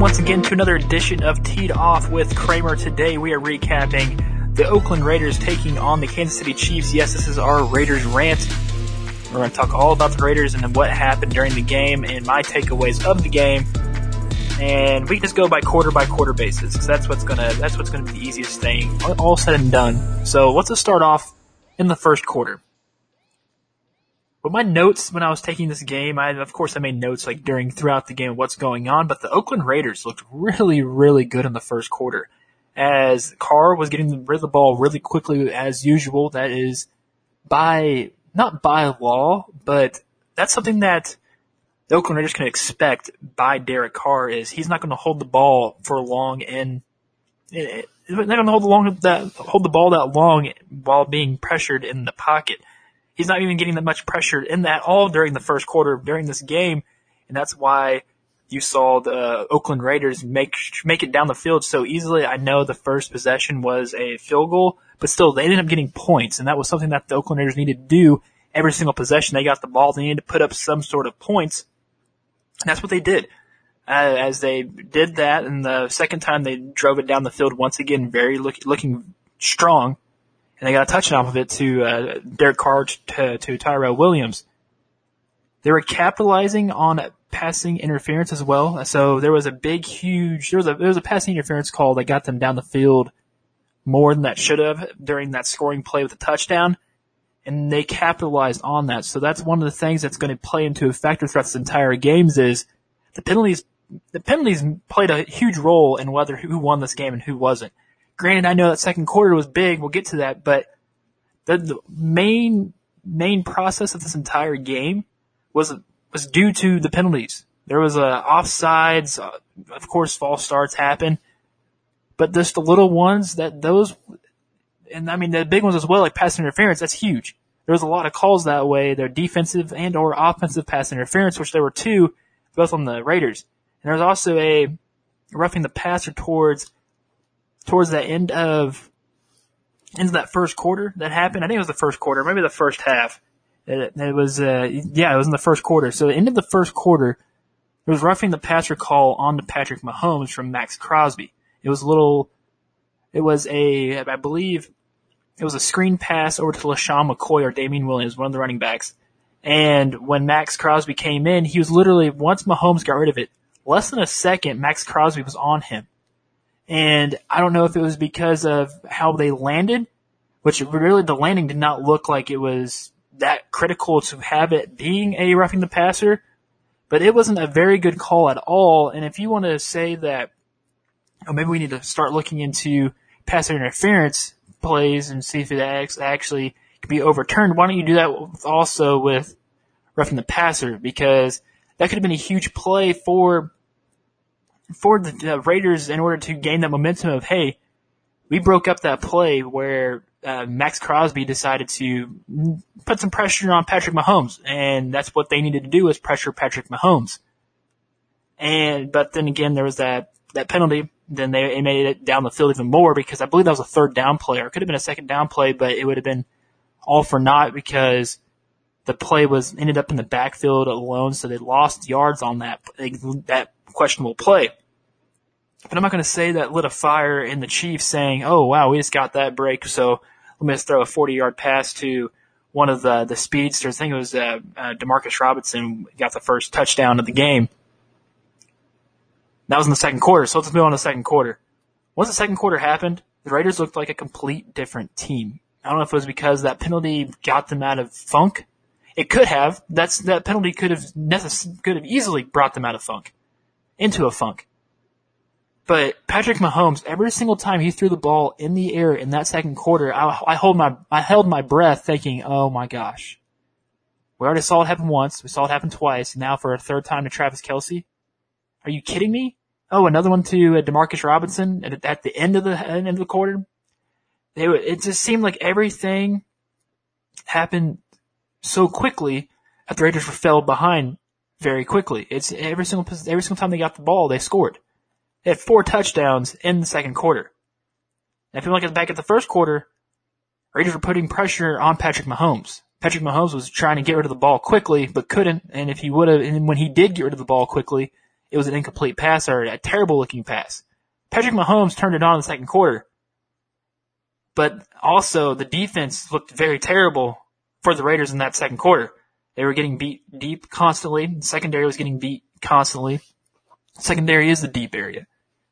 once again to another edition of Teed Off with Kramer. Today we are recapping the Oakland Raiders taking on the Kansas City Chiefs. Yes, this is our Raiders rant. We're going to talk all about the Raiders and then what happened during the game and my takeaways of the game. And we can just go by quarter basis, because that's what's gonna be the easiest thing, all said and done. So let's just start off in the first quarter. But my notes when I was taking this game, I made notes throughout the game of what's going on, but the Oakland Raiders looked really, really good in the first quarter. As Carr was getting rid of the ball really quickly as usual. That is not by law, but that's something that the Oakland Raiders can expect by Derek Carr. Is he's not going to hold the ball for long, and they're not going to hold the ball that long while being pressured in the pocket. He's not even getting that much pressure in that all during the first quarter during this game, and that's why you saw the Oakland Raiders make it down the field so easily. I know the first possession was a field goal, but still they ended up getting points, and that was something that the Oakland Raiders needed to do every single possession. They got the ball, they needed to put up some sort of points, and that's what they did. As they did that, and the second time they drove it down the field once again, looking strong. And they got a touchdown off of it to Derek Carr to Tyrell Williams. They were capitalizing on passing interference as well. So there was a passing interference call that got them down the field more than that should have during that scoring play with the touchdown. And they capitalized on that. So that's one of the things that's going to play into a factor throughout this entire games is the penalties. The penalties played a huge role in who won this game and who wasn't. Granted, I know that second quarter was big. We'll get to that, but the main process of this entire game was due to the penalties. There was offsides, of course, false starts happen, but just the little ones the big ones as well, like pass interference. That's huge. There was a lot of calls that way. They're defensive and or offensive pass interference, which there were two, both on the Raiders. And there was also a roughing the passer towards the end of that first quarter that happened. I think it was the first quarter, maybe the first half. It was in the first quarter. So the end of the first quarter, there was roughing the passer call on to Patrick Mahomes from Max Crosby. I believe it was a screen pass over to LaShawn McCoy or Damian Williams, one of the running backs. And when Max Crosby came in, he was literally, once Mahomes got rid of it, less than a second, Max Crosby was on him. And I don't know if it was because of how they landed, which really the landing did not look like it was that critical to have it being a roughing the passer, but it wasn't a very good call at all. And if you want to say that, maybe we need to start looking into pass interference plays and see if it actually can be overturned, why don't you do that also with roughing the passer? Because that could have been a huge play for the Raiders in order to gain that momentum of, hey, we broke up that play where Max Crosby decided to put some pressure on Patrick Mahomes, and that's what they needed to do, is pressure Patrick Mahomes. But then again, there was that penalty. Then they made it down the field even more, because I believe that was a third down play, or it could have been a second down play, but it would have been all for naught because the play ended up in the backfield alone, so they lost yards on that questionable play. But I'm not going to say that lit a fire in the Chiefs saying, oh, wow, we just got that break, so let me just throw a 40-yard pass to one of the speedsters. I think it was Demarcus Robinson got the first touchdown of the game. That was in the second quarter, so let's move on to the second quarter. Once the second quarter happened, the Raiders looked like a complete different team. I don't know if it was because that penalty got them out of funk. It could have. That penalty could have easily brought them out of funk, into a funk. But Patrick Mahomes, every single time he threw the ball in the air in that second quarter, I held my breath thinking, oh my gosh. We already saw it happen once. We saw it happen twice. Now for a third time to Travis Kelce. Are you kidding me? Oh, another one to Demarcus Robinson at the end of the quarter. It just seemed like everything happened so quickly that the Raiders fell behind very quickly. It's every single time they got the ball, they scored. They had 4 touchdowns in the second quarter. And if you look back at the first quarter, Raiders were putting pressure on Patrick Mahomes. Patrick Mahomes was trying to get rid of the ball quickly, but couldn't. And when he did get rid of the ball quickly, it was an incomplete pass or a terrible looking pass. Patrick Mahomes turned it on in the second quarter. But also the defense looked very terrible for the Raiders in that second quarter. They were getting beat deep constantly. The secondary was getting beat constantly. Secondary is the deep area.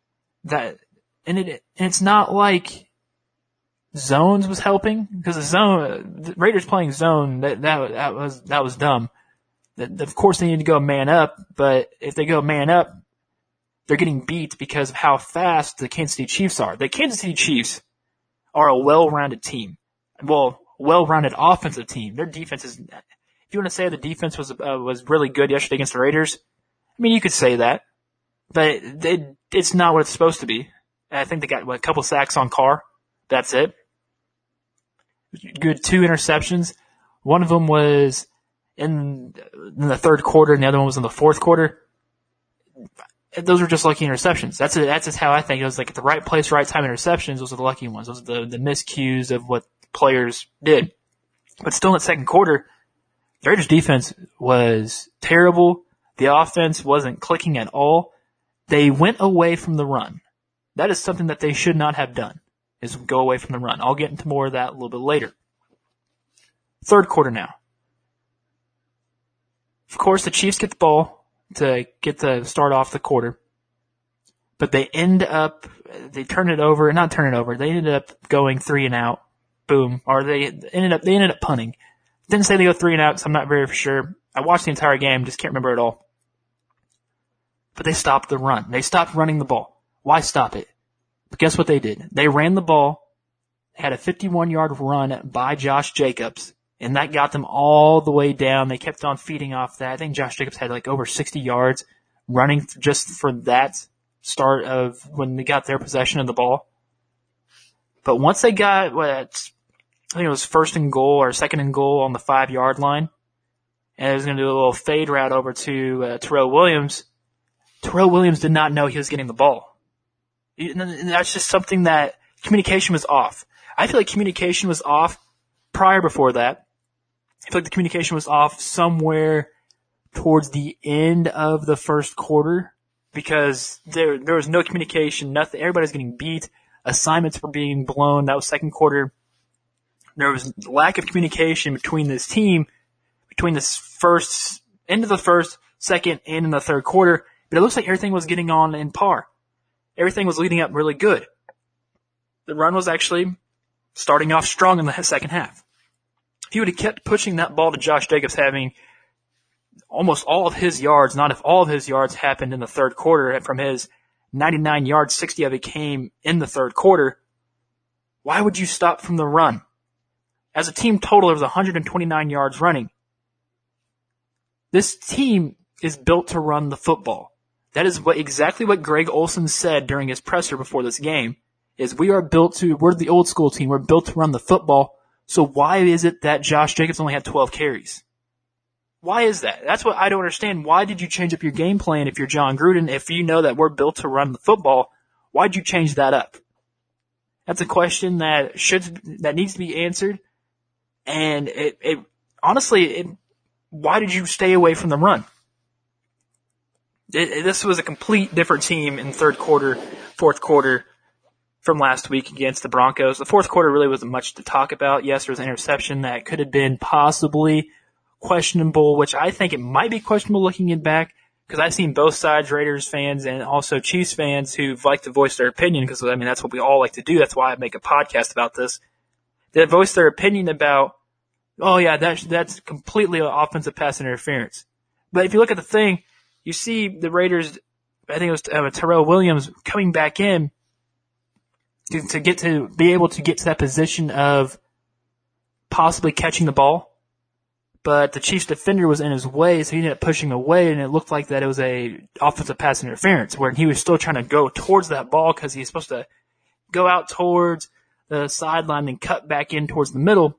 It's not like zones was helping, because the Raiders playing zone, that was dumb. Of course they need to go man up, but if they go man up, they're getting beat because of how fast the Kansas City Chiefs are. The Kansas City Chiefs are a well-rounded team. Well, well-rounded offensive team. Their defense is, if you want to say the defense was really good yesterday against the Raiders, I mean, you could say that, but it's not what it's supposed to be. I think they got a couple sacks on Carr. That's it. Good 2 interceptions. One of them was in the third quarter, and the other one was in the fourth quarter. Those were just lucky interceptions. That's just how I think. It was like at the right place, right time interceptions. Those are the lucky ones. Those are the miscues of what players did. But still in the second quarter, the Raiders defense was terrible. The offense wasn't clicking at all. They went away from the run. That is something that they should not have done, is go away from the run. I'll get into more of that a little bit later. Third quarter now. Of course, the Chiefs get the ball to start off the quarter. But they turn it over, not turn it over, they ended up going 3 and out. Boom. Or they ended up punting. Didn't say they go 3 and out, so I'm not very sure. I watched the entire game, just can't remember it all. But they stopped the run. They stopped running the ball. Why stop it? But guess what they did? They ran the ball, had a 51-yard run by Josh Jacobs, and that got them all the way down. They kept on feeding off that. I think Josh Jacobs had like over 60 yards running just for that start of when they got their possession of the ball. But once they got, I think it was first and goal or second and goal on the 5-yard line, and it was going to do a little fade route over to Terrell Williams. Terrell Williams did not know he was getting the ball. And that's just something that communication was off. I feel like communication was off before that. I feel like the communication was off somewhere towards the end of the first quarter, because there was no communication, nothing. Everybody's getting beat. Assignments were being blown. That was second quarter. There was lack of communication between this team, between this end of the first, second, and in the third quarter. But it looks like everything was getting on in par. Everything was leading up really good. The run was actually starting off strong in the second half. If he would have kept pushing that ball to Josh Jacobs, having almost all of his yards, not if all of his yards happened in the third quarter, and from his 99 yards, 60 of it came in the third quarter, why would you stop from the run? As a team total, there was 129 yards running. This team is built to run the football. That is exactly what Greg Olsen said during his presser before this game, is we're the old school team, we're built to run the football, so why is it that Josh Jacobs only had 12 carries? Why is that? That's what I don't understand. Why did you change up your game plan if you're John Gruden? If you know that we're built to run the football, why'd you change that up? That's a question that needs to be answered. And honestly, why did you stay away from the run? This was a complete different team in third quarter, fourth quarter from last week against the Broncos. The fourth quarter really wasn't much to talk about. Yes, there was an interception that could have been possibly questionable, which I think it might be questionable looking it back, because I've seen both sides, Raiders fans and also Chiefs fans, who've liked to voice their opinion, because I mean that's what we all like to do. That's why I make a podcast about this. They voice their opinion about, oh yeah, that's completely offensive pass interference. But if you look at the thing, you see the Raiders, I think it was Terrell Williams coming back in to be able to get to that position of possibly catching the ball. But the Chiefs defender was in his way, so he ended up pushing away, and it looked like that it was a offensive pass interference, where he was still trying to go towards that ball because he's supposed to go out towards the sideline and cut back in towards the middle.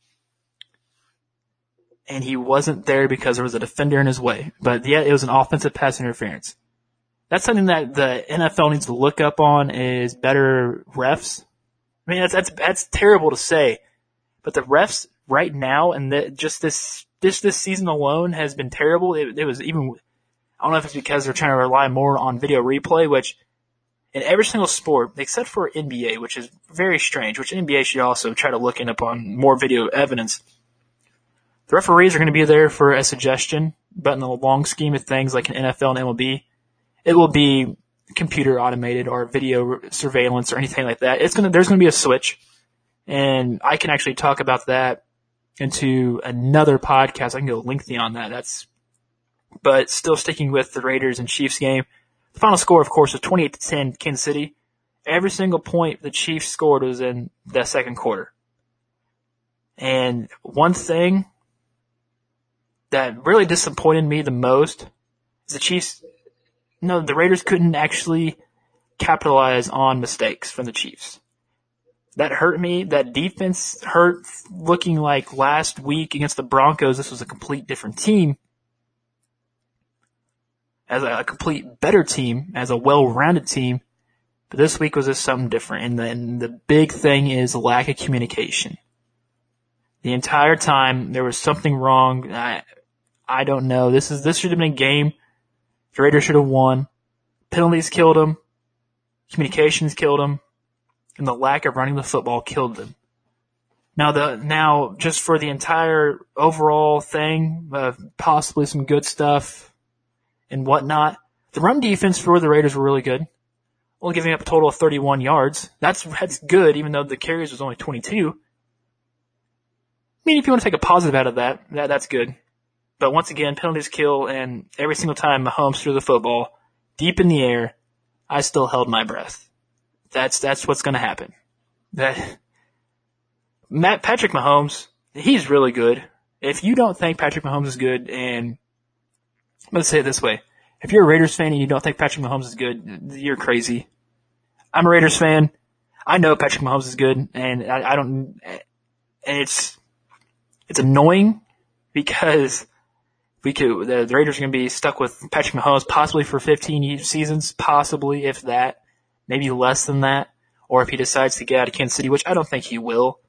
And he wasn't there because there was a defender in his way. But yeah, it was an offensive pass interference. That's something that the NFL needs to look up on, is better refs. I mean, that's terrible to say, but the refs right now and just this season alone has been terrible. It was even, I don't know if it's because they're trying to rely more on video replay, which in every single sport, except for NBA, which is very strange, which NBA should also try to look in upon more video evidence. The referees are going to be there for a suggestion, but in the long scheme of things like in NFL and MLB, it will be computer automated or video surveillance or anything like that. There's going to be a switch, and I can actually talk about that into another podcast. I can go lengthy on that. But still sticking with the Raiders and Chiefs game. The final score, of course, was 28-10 Kansas City. Every single point the Chiefs scored was in the second quarter. And one thing that really disappointed me the most is the Raiders couldn't actually capitalize on mistakes from the Chiefs. That hurt me. That defense hurt, looking like last week against the Broncos, this was a complete different team. As a complete better team, as a well-rounded team. But this week was just something different. And the big thing is lack of communication. The entire time there was something wrong. I don't know. This should have been a game. The Raiders should have won. Penalties killed them. Communications killed them. And the lack of running the football killed them. Now just for the entire overall thing, possibly some good stuff and whatnot, the run defense for the Raiders were really good. Only giving up a total of 31 yards. That's good, even though the carries was only 22. I mean, if you want to take a positive out of that's good. But once again, penalties kill, and every single time Mahomes threw the football deep in the air, I still held my breath. That's what's going to happen. Patrick Mahomes, he's really good. If you don't think Patrick Mahomes is good, and I'm going to say it this way. If you're a Raiders fan and you don't think Patrick Mahomes is good, you're crazy. I'm a Raiders fan. I know Patrick Mahomes is good, and I don't, and it's annoying because the Raiders are going to be stuck with Patrick Mahomes possibly for 15 seasons, possibly, if that, maybe less than that, or if he decides to get out of Kansas City, which I don't think he will.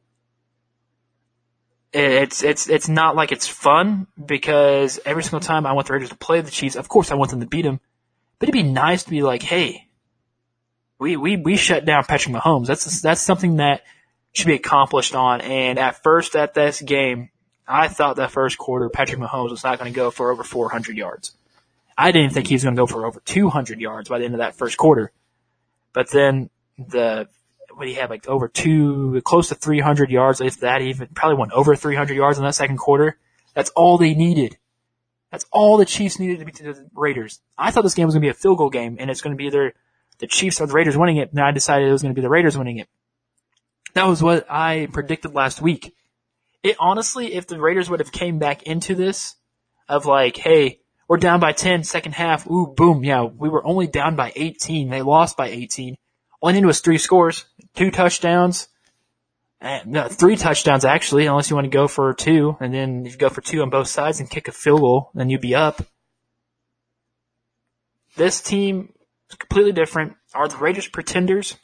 It's not like it's fun, because every single time I want the Raiders to play the Chiefs, of course I want them to beat them, but it'd be nice to be like, hey, we shut down Patrick Mahomes. That's something that should be accomplished on. And at this game, I thought that first quarter Patrick Mahomes was not going to go for over 400 yards. I didn't think he was going to go for over 200 yards by the end of that first quarter. But then what he had, like close to 300 yards, if that even, probably went over 300 yards in that second quarter. That's all they needed. That's all the Chiefs needed to beat the Raiders. I thought this game was going to be a field goal game, and it's going to be either the Chiefs or the Raiders winning it, and I decided it was going to be the Raiders winning it. That was what I predicted last week. It honestly, if the Raiders would have came back into this of like, hey, we're down by 10, second half, ooh, boom, yeah, we were only down by 18. They lost by 18. All I needed was 3 scores, 2 touchdowns, no, 3 touchdowns actually, unless you want to go for 2, and then if you go for 2 on both sides and kick a field goal, then you'd be up. This team is completely different. Are the Raiders pretenders?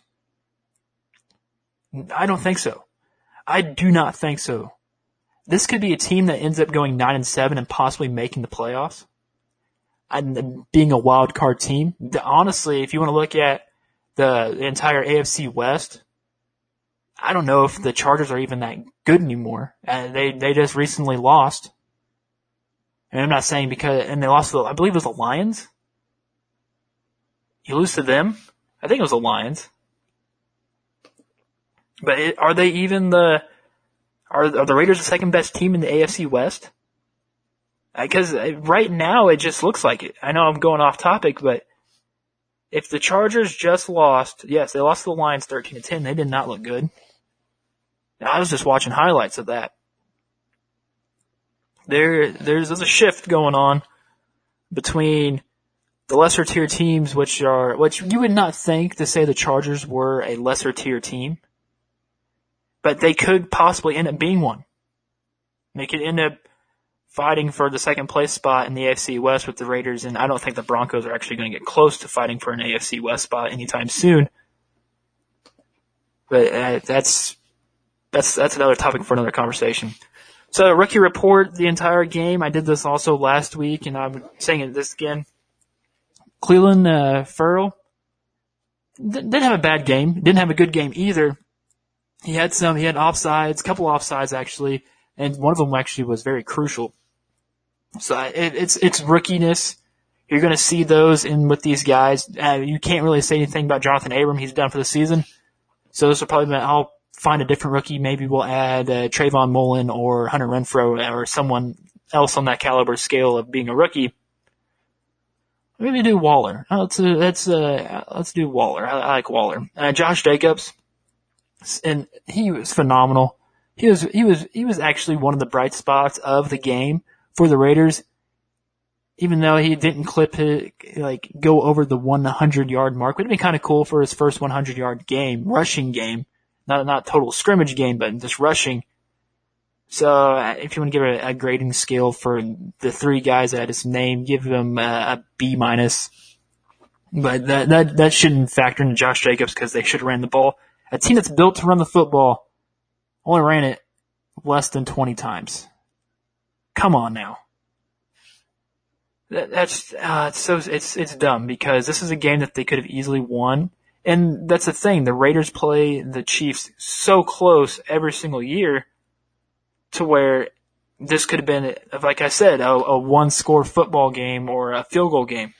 I don't think so. I do not think so. This could be a team that ends up going 9-7 and possibly making the playoffs and being a wild card team. Honestly, if you want to look at the entire AFC West, I don't know if the Chargers are even that good anymore. They just recently lost. And I'm not saying and they lost to, I believe it was the Lions. You lose to them? I think it was the Lions. But are they even are the Raiders the second best team in the AFC West? Because right now it just looks like it. I know I'm going off topic, but if the Chargers just lost, yes, they lost to the Lions 13-10. They did not look good. I was just watching highlights of that. There's a shift going on between the lesser tier teams, which you would not think to say the Chargers were a lesser tier team, but they could possibly end up being one. They could end up fighting for the second place spot in the AFC West with the Raiders, and I don't think the Broncos are actually going to get close to fighting for an AFC West spot anytime soon. But that's another topic for another conversation. So rookie report the entire game. I did this also last week, and I'm saying this again. Cleveland Ferrell didn't have a bad game. Didn't have a good game either. He had offsides, a couple offsides actually, and one of them actually was very crucial. So it's rookiness. You're going to see those in with these guys. You can't really say anything about Jonathan Abram. He's done for the season. So this will probably I'll find a different rookie. Maybe we'll add Trayvon Mullen or Hunter Renfrow or someone else on that caliber scale of being a rookie. Maybe do Waller. Let's do Waller. I like Waller. Josh Jacobs, and he was phenomenal. He was actually one of the bright spots of the game for the Raiders, even though he didn't go over the 100-yard mark. It would be kind of cool for his first 100-yard game, rushing game, not total scrimmage game, but just rushing. So if you want to give a grading scale for the three guys that I just named, give them a B-. But that shouldn't factor into Josh Jacobs because they should have ran the ball. A team that's built to run the football only ran it less than 20 times. Come on now. It's dumb because this is a game that they could have easily won. And that's the thing. The Raiders play the Chiefs so close every single year to where this could have been, like I said, a one-score football game or a field goal game.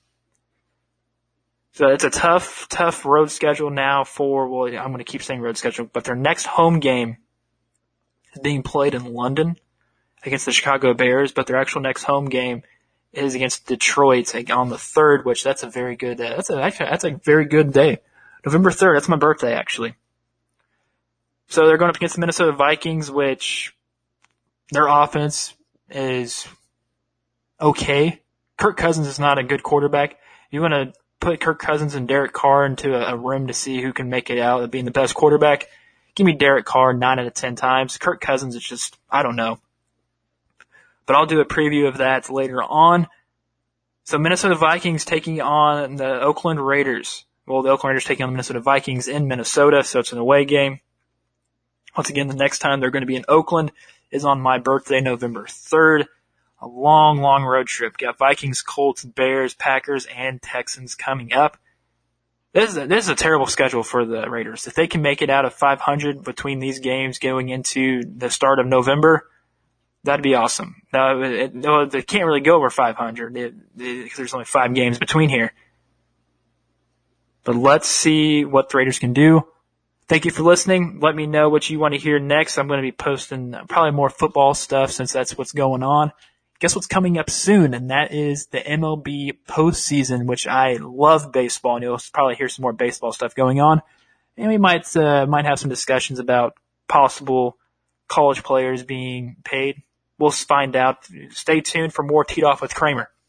So it's a tough road schedule now I'm going to keep saying road schedule, but their next home game is being played in London against the Chicago Bears, but their actual next home game is against Detroit on the 3rd, which that's a very good, that's a very good day. November 3rd, that's my birthday actually. So they're going up against the Minnesota Vikings, which their offense is okay. Kirk Cousins is not a good quarterback. You want to put Kirk Cousins and Derek Carr into a room to see who can make it out of being the best quarterback. Give me Derek Carr 9 out of 10 times. Kirk Cousins is just, I don't know. But I'll do a preview of that later on. So Minnesota Vikings taking on the Oakland Raiders. Well, the Oakland Raiders taking on the Minnesota Vikings in Minnesota, so it's an away game. Once again, the next time they're going to be in Oakland is on my birthday, November 3rd. A long road trip. Got Vikings, Colts, Bears, Packers, and Texans coming up. This is a terrible schedule for the Raiders. If they can make it out of 500 between these games going into the start of November, that'd be awesome. Now, they can't really go over 500 because there's only 5 games between here. But let's see what the Raiders can do. Thank you for listening. Let me know what you want to hear next. I'm going to be posting probably more football stuff since that's what's going on. Guess what's coming up soon, and that is the MLB postseason, which I love baseball, and you'll probably hear some more baseball stuff going on. And we might have some discussions about possible college players being paid. We'll find out. Stay tuned for more Teed Off with Kramer.